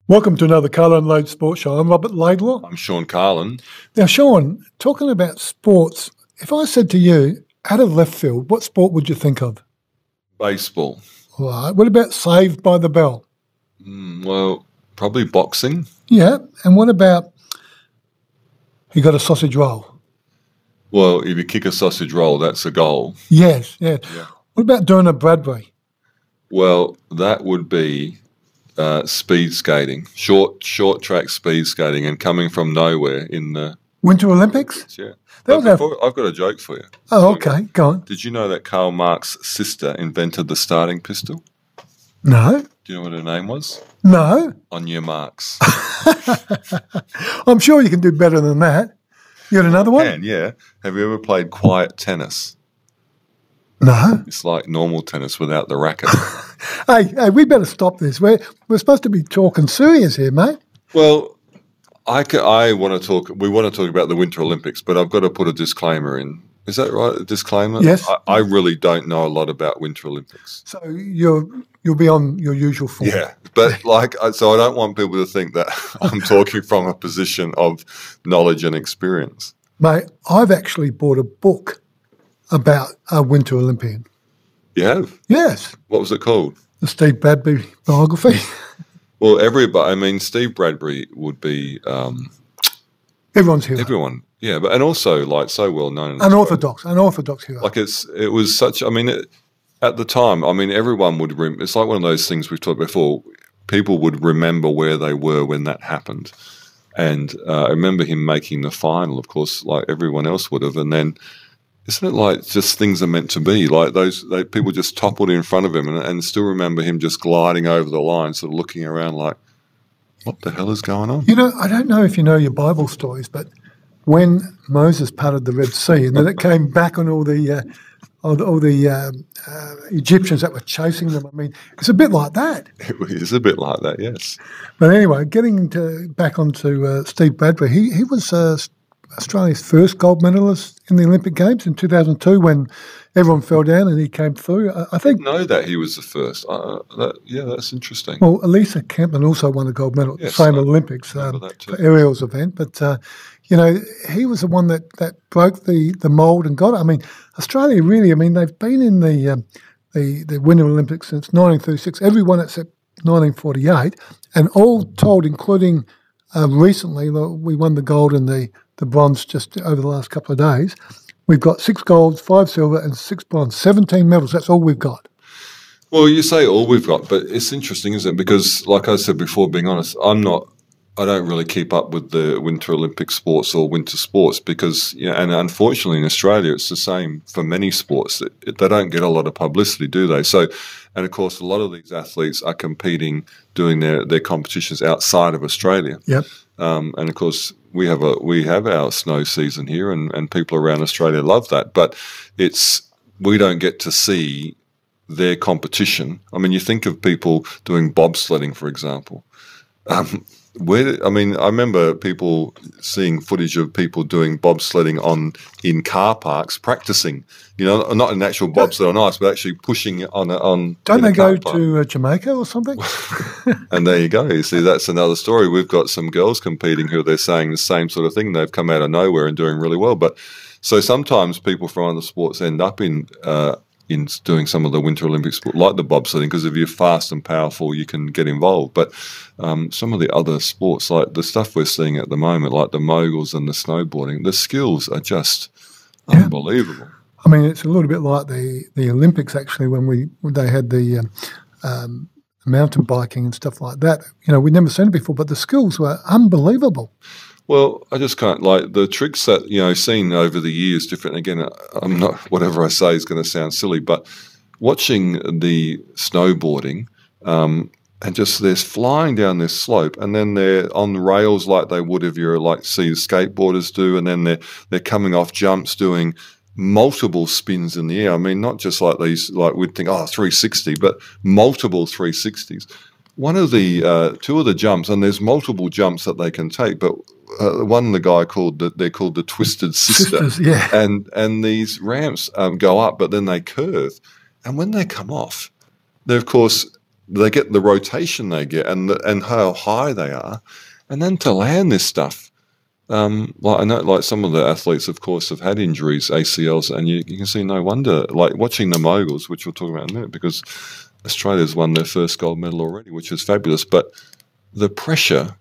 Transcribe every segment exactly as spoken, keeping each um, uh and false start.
Welcome to another Carlo and Load Sports Show. I'm Robert Laidlaw. I'm Sean Carlin. Now, Sean, talking about sports, if I said to you, out of left field, what sport would you think of? Baseball. All right. What about Saved by the Bell? Mm, well, probably boxing. Yeah. And what about You Got a Sausage Roll? Well, if you kick a sausage roll, that's a goal. Yes, yes. Yeah. What about Derna Bradbury? Well, that would be uh, speed skating, short short track speed skating, and coming from nowhere in the Winter Olympics? yeah. That But was our- before, I've got a joke for you. Oh, okay. Go on. Did you know that Karl Marx's sister invented the starting pistol? No. Do you know what her name was? No. On your marks. I'm sure you can do better than that. You got another one? And yeah, have you ever played quiet tennis? No. It's like normal tennis without the racket. Hey, hey, we better stop this. We're, we're supposed to be talking serious here, mate. Well, I, ca- I want to talk. We want to talk about the Winter Olympics, but I've got to put a disclaimer in. Is that right? A disclaimer? Yes. I, I really don't know a lot about Winter Olympics. So you're, you'll be on your usual form. Yeah, but like, I- so I don't want people to think that I'm talking from a position of knowledge and experience. Mate, I've actually bought a book about a Winter Olympian. You have? Yes, What was it called? the Steve Bradbury biography. Well, everybody. I mean, Steve Bradbury would be um, Everyone's hero. everyone. Yeah, but and also like so well known. in Australia. Unorthodox, unorthodox hero. Like it's it was such. I mean, it, at the time, I mean, everyone would. Rem- it's like one of those things we've talked before. People would remember where they were when that happened, and uh, I remember him making the final. Of course, like everyone else would have. And then, isn't it like just things are meant to be? Like those they, people just toppled in front of him, and, and still remember him just gliding over the line, sort of looking around like, what the hell is going on? You know, I don't know if you know your Bible stories, but when Moses parted the Red Sea and then it came back on all the uh, all the, all the um, uh, Egyptians that were chasing them, I mean, it's a bit like that. It is a bit like that, yes. But anyway, getting to, back onto uh, Steve Bradbury, he, he was uh, Australia's first gold medalist in the Olympic Games in two thousand two when everyone fell down and he came through. I, I think, Know that he was the first. Uh, that, yeah, that's interesting. well, Elisa Kempman also won a gold medal at Yes, the same I Olympics remember um, that too. for Ariel's event. But, uh, you know, he was the one that, that broke the, the mould and got it. I mean, Australia really, I mean, they've been in the um, the, the Winter Olympics since nineteen thirty-six, everyone except nineteen forty-eight, and all told, including uh, recently, we won the gold and the, the bronze just over the last couple of days. We've got six golds, five silver, and six bronze, seventeen medals. That's all we've got. Well, you say all we've got, but it's interesting, isn't it? Because, like I said before, being honest, I'm not. I don't really keep up with the Winter Olympic sports or winter sports because, you know, and unfortunately in Australia it's the same for many sports. It, it, they don't get a lot of publicity, do they? So, and of course, a lot of these athletes are competing, doing their, their competitions outside of Australia. Yep. Um, and of course, we have a we have our snow season here, and, and people around Australia love that. But it's we don't get to see their competition. I mean, you think of people doing bobsledding, for example. Um, where did, I mean, I remember people seeing footage of people doing bobsledding on in car parks, practicing. You know, not an actual bobsled on ice, but actually pushing it on a, on. Don't in a they go car park. to uh, Jamaica or something? And there you go. You see, that's another story. We've got some girls competing who they're saying the same sort of thing. They've come out of nowhere and doing really well. But so sometimes people from other sports end up in uh, in doing some of the Winter Olympic sport, like the bobsledding, because if you're fast and powerful, you can get involved. But um, some of the other sports, like the stuff we're seeing at the moment, like the moguls and the snowboarding, the skills are just Yeah. unbelievable. I mean, it's a little bit like the, the Olympics, actually, when we when they had the um, um, mountain biking and stuff like that. You know, we'd never seen it before, but the skills were unbelievable. Well, I just can't, like, the tricks that, you know, seen over the years, different, again, I'm not, whatever I say is going to sound silly, but watching the snowboarding um, and just they're flying down this slope and then they're on rails like they would if you're, like, see skateboarders do, and then they're, they're coming off jumps doing multiple spins in the air. I mean, not just like these, like we'd think, oh, three sixty, but multiple three sixties. One of the, uh, two of the jumps, and there's multiple jumps that they can take, but uh, one the guy called, the, they're called the Twisted Sister. Sisters, yeah. And, and these ramps um, go up, but then they curve. And when they come off, they're, of course, they get the rotation they get and the, and how high they are, and then to land this stuff. Um, like I know, like some of the athletes, of course, have had injuries, A C Ls, and you, you can see no wonder. Like watching the moguls, which we'll talk about in a minute, because Australia's won their first gold medal already, which is fabulous. But the pressure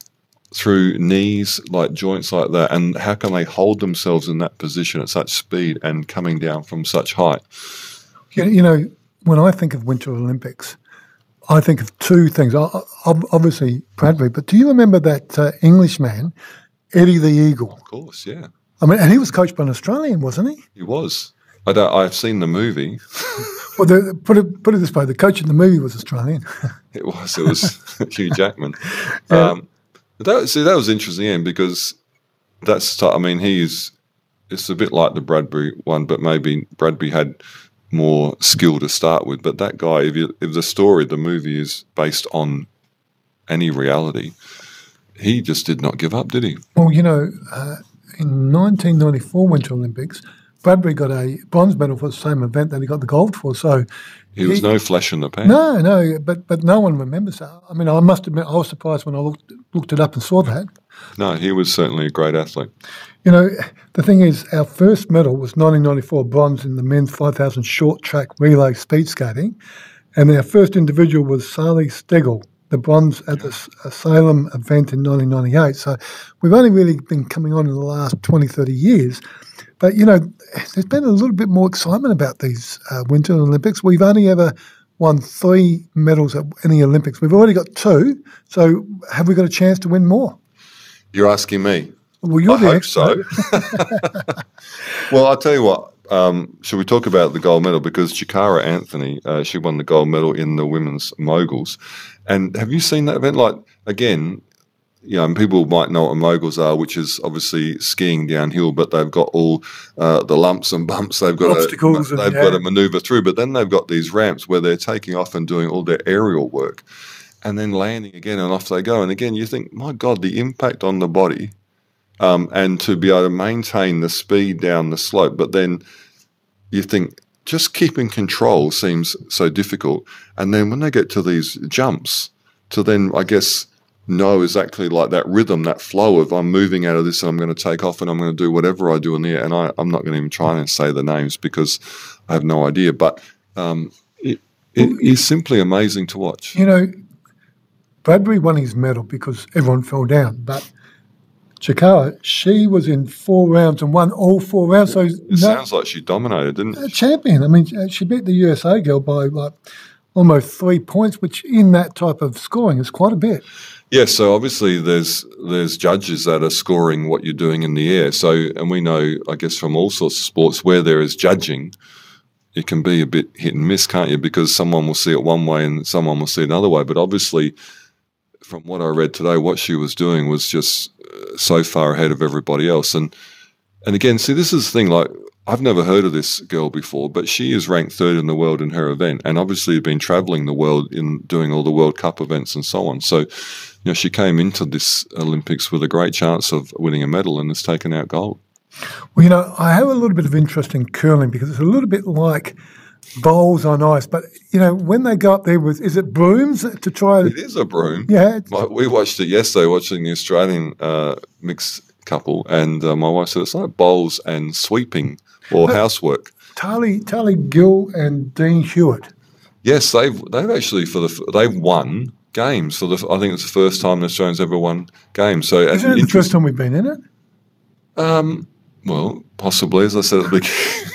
through knees, like joints like that, and how can they hold themselves in that position at such speed and coming down from such height? You, you know, when I think of Winter Olympics, I think of two things. Obviously, Bradbury, but do you remember that uh, Englishman, Eddie the Eagle? Of course, yeah. I mean, and he was coached by an Australian, wasn't he? He was. I don't, I've seen the movie. Well, the, put it put it this way: the coach in the movie was Australian. It was. It was Hugh Jackman. Yeah. Um, that, see, that was interesting, Ian, because that's. I mean, he's. It's a bit like the Bradbury one, but maybe Bradbury had more skill to start with. But that guy, if, you, if the story, the movie is based on any reality, he just did not give up, did he? Well, you know, uh, in nineteen ninety-four Winter Olympics, Bradbury got a bronze medal for the same event that he got the gold for. So he was he, no flash in the pan. No, no, but but no one remembers that. I mean, I must admit, I was surprised when I looked looked it up and saw that. No, he was certainly a great athlete. You know, the thing is, our first medal was nineteen ninety-four bronze in the men's five thousand short track relay speed skating, and our first individual was Sally Stegel, the bronze at the Salem event in nineteen ninety-eight. So we've only really been coming on in the last twenty, thirty years. But, you know, there's been a little bit more excitement about these uh, Winter Olympics. We've only ever won three medals at any Olympics. We've already got two. So have we got a chance to win more? You're asking me. Well, you're I the hope expert. so. Well, I'll tell you what. Um, should we talk about the gold medal? Because Chikara Anthony, uh, she won the gold medal in the women's moguls. And have you seen that event? Like, again, you know, and people might know what moguls are, which is obviously skiing downhill, but they've got all uh, the lumps and bumps they've got Obstacles to, and, they've yeah. got to manoeuvre through. But then they've got these ramps where they're taking off and doing all their aerial work and then landing again, and off they go. And again, you think, my God, the impact on the body um, and to be able to maintain the speed down the slope. But then you think just keeping control seems so difficult. And then when they get to these jumps, to then, I guess, know exactly like that rhythm, that flow of I'm moving out of this and I'm going to take off and I'm going to do whatever I do in the air. And I, I'm not going to even try and say the names because I have no idea. But um, it, it is simply amazing to watch. You know, Bradbury won his medal because everyone fell down. But Chikara, she was in four rounds and won all four rounds. So it no, sounds like she dominated, didn't a it? champion. I mean, she beat the U S A girl by like almost three points, which in that type of scoring is quite a bit. Yes, so obviously there's there's judges that are scoring what you're doing in the air. So, and we know, I guess, from all sorts of sports where there is judging, it can be a bit hit and miss, can't you? Because someone will see it one way and someone will see it another way. But obviously, from what I read today, what she was doing was just so far ahead of everybody else. And and again, see, this is the thing, like, I've never heard of this girl before, but she is ranked third in the world in her event, and obviously been travelling the world in doing all the World Cup events and so on. So, you know, she came into this Olympics with a great chance of winning a medal and has taken out gold. Well, you know, I have a little bit of interest in curling because it's a little bit like bowls on ice. But, you know, when they go up there with, is it brooms to try? It is a broom. Yeah. Like, we watched it yesterday, watching the Australian uh, mixed couple, and uh, my wife said it's like bowls and sweeping or but housework. Tali, Tali Gill and Dean Hewitt. Yes, they've they've actually for the they've won games for the. I think it's the first time the Australians ever won games. So is it the first time we've been in it? Um, well, possibly, as I said at the beginning.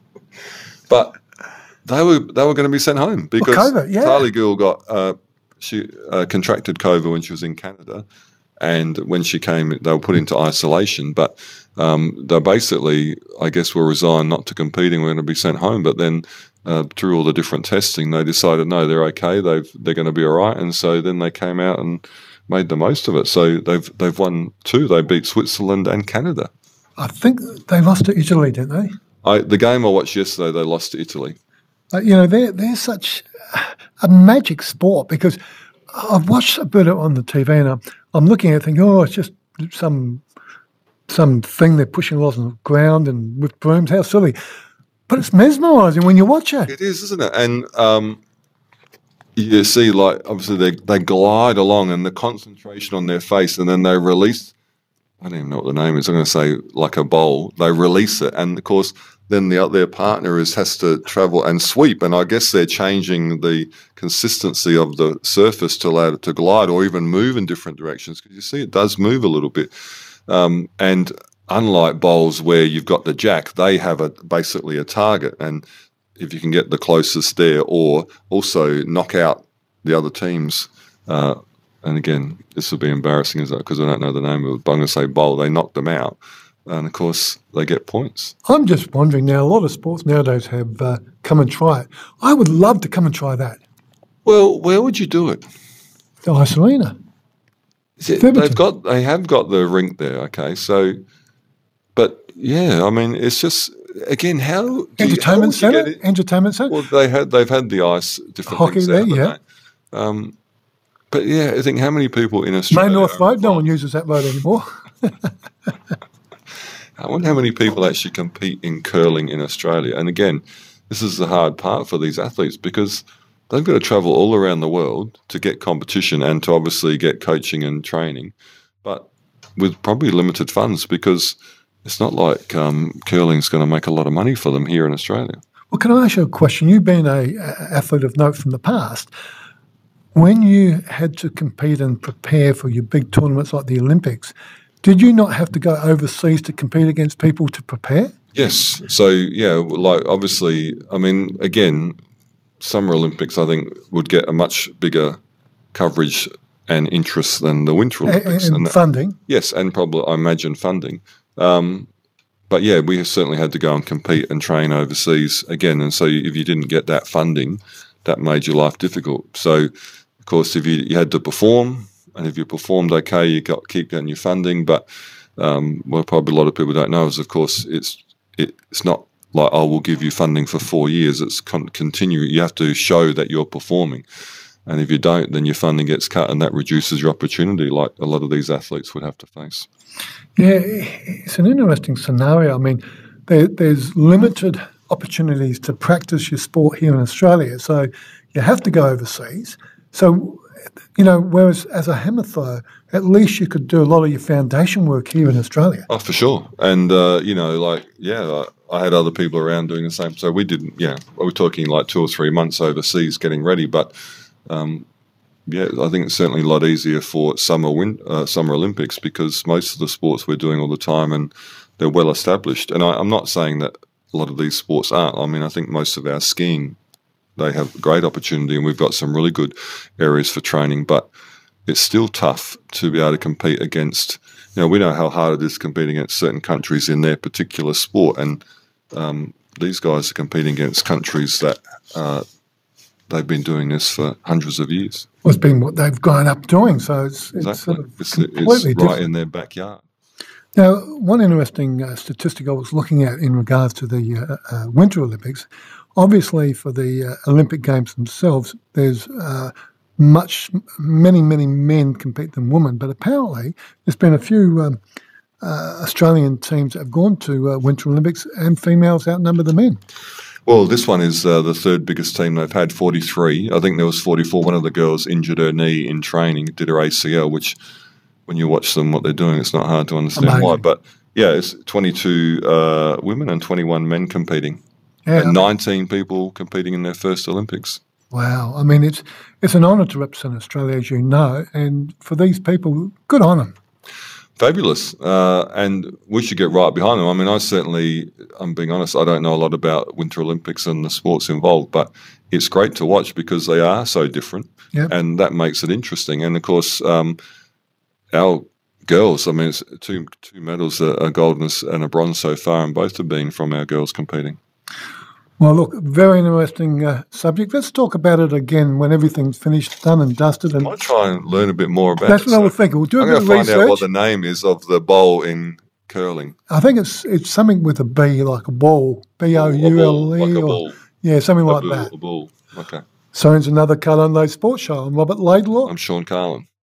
But they were they were going to be sent home because well, COVID, yeah. Tali Gill got uh, she uh, contracted COVID when she was in Canada. And when she came, they were put into isolation. But um, they basically, I guess, were resigned not to competing. We're going to be sent home. But then uh, through all the different testing, they decided, no, they're okay. They've, they're going to be all right. And so then they came out and made the most of it. So they've they've won two. They beat Switzerland and Canada. I think they lost to Italy, didn't they? I, the game I watched yesterday, they lost to Italy. Uh, you know, they're, they're such a magic sport because I've watched a bit on the T V and I'm, I'm looking at it thinking, oh, it's just some some thing they're pushing along the ground and with brooms. How silly. But it's mesmerising when you watch it. It is, isn't it? And um, you see, like, obviously they, they glide along and the concentration on their face, and then they release, I don't even know what the name is, I'm going to say like a bowl, they release it, and of course then the their partner is has to travel and sweep, and I guess they're changing the consistency of the surface to allow it to glide or even move in different directions, because you see it does move a little bit. Um, and unlike bowls where you've got the jack, they have a basically a target, and if you can get the closest there, or also knock out the other teams. Uh, and again, this will be embarrassing because I don't know the name of it, but I'm going to say bowl. They knock them out, and of course they get points. I'm just wondering now, a lot of sports nowadays have uh, come and try it. I would love to come and try that. Well, where would you do it? The Ice Arena. It, they've got, they have got the rink there, okay, so, but yeah, I mean, it's just, again, how entertainment you, how centre, entertainment centre. Well, they had they've had the ice different hockey things there, out, yeah. Um, but yeah, I think how many people in Australia? Main North Road, no one uses that road anymore. I wonder how many people actually compete in curling in Australia. And again, this is the hard part for these athletes, because they've got to travel all around the world to get competition and to obviously get coaching and training, but with probably limited funds, because it's not like um, curling's going to make a lot of money for them here in Australia. Well, can I ask you a question? You've been a, a athlete of note from the past. When you had to compete and prepare for your big tournaments like the Olympics, did you not have to go overseas to compete against people to prepare? Yes. So, yeah, like obviously, I mean, again, Summer Olympics, I think, would get a much bigger coverage and interest than the Winter Olympics. And, and, and funding. That, yes, and probably, I imagine, funding. Um, but yeah, we certainly had to go and compete and train overseas again. And so if you didn't get that funding, that made your life difficult. So, of course, if you, you had to perform, and if you performed okay, you got keep getting your funding. But um, what probably a lot of people don't know is, of course, it's it, it's not like, oh, we'll give you funding for four years. It's con- continue. You have to show that you're performing. And if you don't, then your funding gets cut, and that reduces your opportunity, like a lot of these athletes would have to face. Yeah, it's an interesting scenario. I mean, there, there's limited opportunities to practice your sport here in Australia, so you have to go overseas. So, you know, whereas as a hammer thrower, at least you could do a lot of your foundation work here in Australia. Oh, for sure. And, uh, you know, like, yeah, I, I had other people around doing the same. So we didn't, yeah, we were talking like two or three months overseas getting ready, but Um, yeah, I think it's certainly a lot easier for summer win, uh, summer Olympics, because most of the sports we're doing all the time, and they're well established. And I, I'm not saying that a lot of these sports aren't. I mean, I think most of our skiing, they have great opportunity, and we've got some really good areas for training, but it's still tough to be able to compete against, you know, we know how hard it is competing against certain countries in their particular sport, and um, these guys are competing against countries that uh, they've been doing this for hundreds of years. Well, it's been what they've grown up doing, so it's, exactly. it's sort of it's, completely it's right different. in their backyard. Now, one interesting uh, statistic I was looking at in regards to the uh, uh, Winter Olympics, obviously for the uh, Olympic Games themselves, there's uh, much, many, many men compete than women, but apparently there's been a few um, uh, Australian teams that have gone to uh, Winter Olympics, and females outnumber the men. Well, this one is uh, the third biggest team. They've had forty-three. I think there was forty-four. One of the girls injured her knee in training, did her A C L, which when you watch them, what they're doing, it's not hard to understand Amazing. why. But yeah, it's twenty-two uh, women and twenty-one men competing, yeah, and nineteen people competing in their first Olympics. Wow. I mean, it's it's an honour to represent Australia, as you know, and for these people, good on them. Fabulous. Uh, and we should get right behind them. I mean, I certainly, I'm being honest, I don't know a lot about Winter Olympics and the sports involved, but it's great to watch because they are so different, yep. and that makes it interesting. And, of course, um, our girls, I mean, it's two two medals, a, a gold and a bronze so far, and both have been from our girls competing. Well, look, very interesting uh, subject. Let's talk about it again when everything's finished, done and dusted. And I might try and learn a bit more about that's it. That's what so I was thinking. We'll do a I'm bit of research. I'm going to find out what the name is of the bowl in curling. I think it's it's something with a B, like a ball, B O U L E. Like a or, ball. Yeah, something a like ball, that. A ball, okay. So it's another Carlin Day Sports Show. I'm Robert Laidlaw. I'm Sean Carlin.